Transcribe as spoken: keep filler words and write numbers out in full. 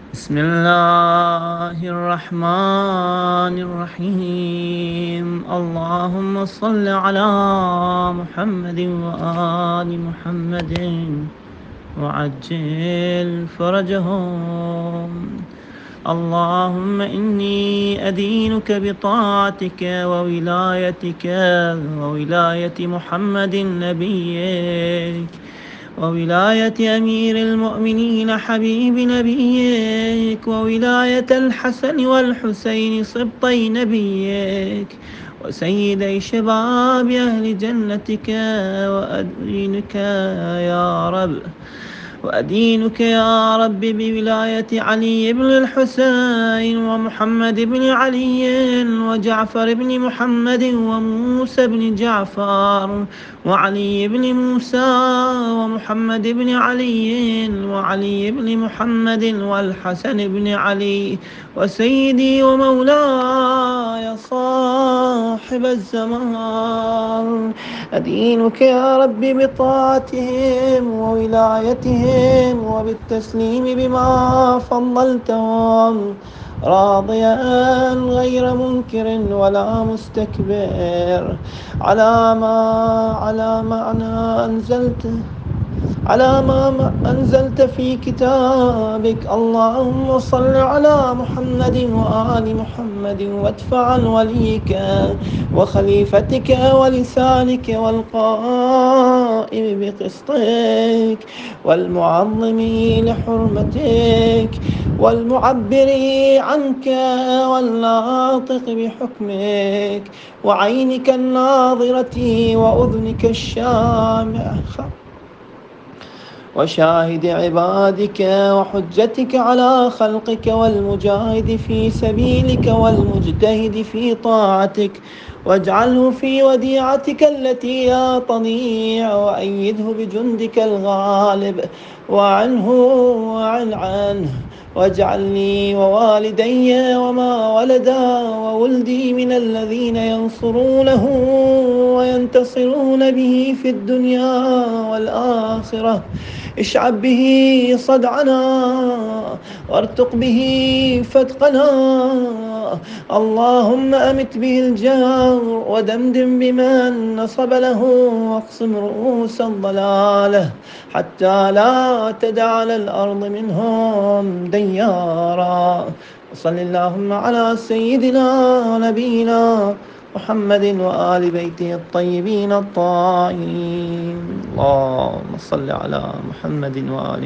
بسم الله الرحمن الرحيم. اللهم صل على محمد وآل محمد وعجل فرجهم. اللهم إني أدينك بطاعتك وولايتك وولاية محمد نبيك وولاية أمير المؤمنين حبيب نبيك وولاية الحسن والحسين سبطي نبيك وسيدي شباب أهل جنتك وأدينك يا رب وأدينك يا رب بولاية علي بن الحسين ومحمد بن علي وجعفر بن محمد وموسى بن جعفر وعلي بن موسى ومحمد بن علي وعلي بن محمد والحسن بن علي وسيدي ومولاي صاحب الزمان. أدينك يا رب بطاعتهم وولايتهم وبالتسليم بما فضلتهم، راضيا غير منكر ولا مستكبر على ما على معنى أنزلته على ما أنزلت في كتابك. اللهم صل على محمد وآل محمد وادفع عن وليك وخليفتك ولسانك والقائم بقسطك والمعظم لحرمتك والمعبر عنك والناطق بحكمك وعينك الناظرة وأذنك الشامعة وشاهد عبادك وحجتك على خلقك والمجاهد في سبيلك والمجتهد في طاعتك، واجعله في وديعتك التي لا تضيع وأيده بجندك الغالب وعنه وعن عنه. واجعل لي ووالدي وما ولدا وولدي من الذين ينصرونه وينتصرون به في الدنيا والآخرة. اشعب به صدعنا وارتق به فتقنا. اللهم أمت به الجار ودمدم بمن نصب له واقسم رؤوس الضلالة حتى لا تدع على الأرض منهم ديارا. وصل اللهم على سيدنا ونبينا محمد وآل بيته الطيبين الطاهرين. اللهم صل على محمد وآل